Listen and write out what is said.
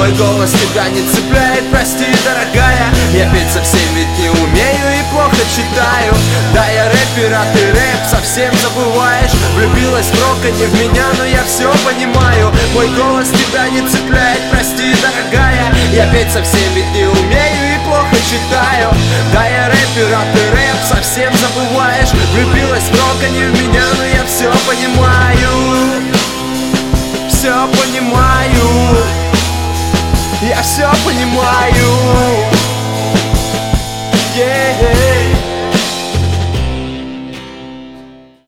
Мой голос тебя не цепляет, прости, дорогая. Я петь совсем ведь не умею и плохо читаю. Да, я рэпер, а ты рэп совсем забываешь. Влюбилась в рок, а не в меня, но я все понимаю. Мой голос тебя не цепляет, прости, дорогая. Я петь совсем ведь не умею и плохо читаю. Да, я рэпер, а ты рэп совсем забываешь. Влюбилась в рок, а не в меня, но я все понимаю. Все понимаю. Я все понимаю. Yeah.